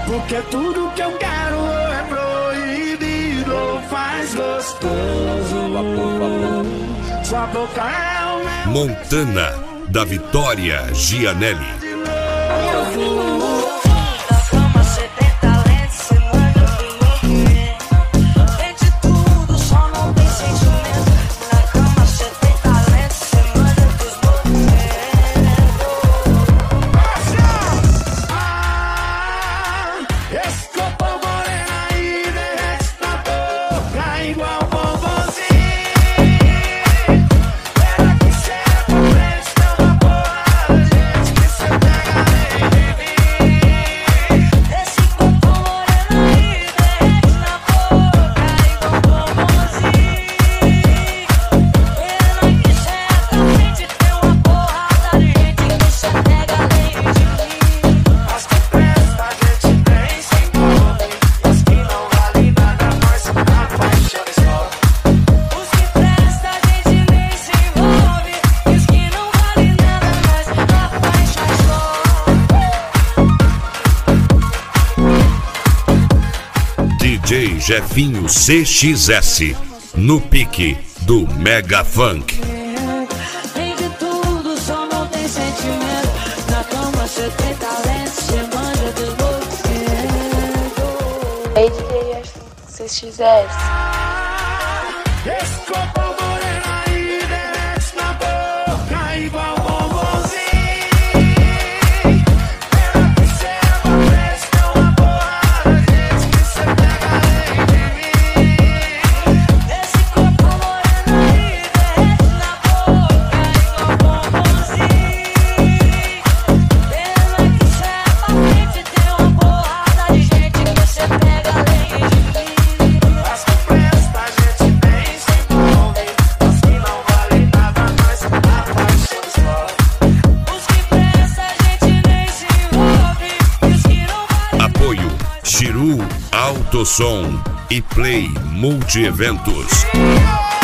Porque tudo que eu quero é proibido, faz gostoso. Sua boca é o meu Montana, da Vitória Gianelli. DJ Jefinho CXS, no pique do Mega Funk. Tem de tudo, só não tem sentimento. Na cama cê tem talento, cê manja do movimento. Ei, DJ CXS. Desculpa, morena, e desce na boca igual bombonzinho. Pena que cê aparece, não uma porrada, gente, que cê pega além de mim. Esse corpo moreno aí derrete na boca igual bombonzinho. Pena que cê é pra frente, tem uma porrada de gente que cê pega além de mim. As que presta, a gente nem se envolve. As que não valem nada, nós a paixão explode. Os que presta a gente nem se envolve. E os que não valem Apoio Chiru Autosom e Play Multi Eventos. nada.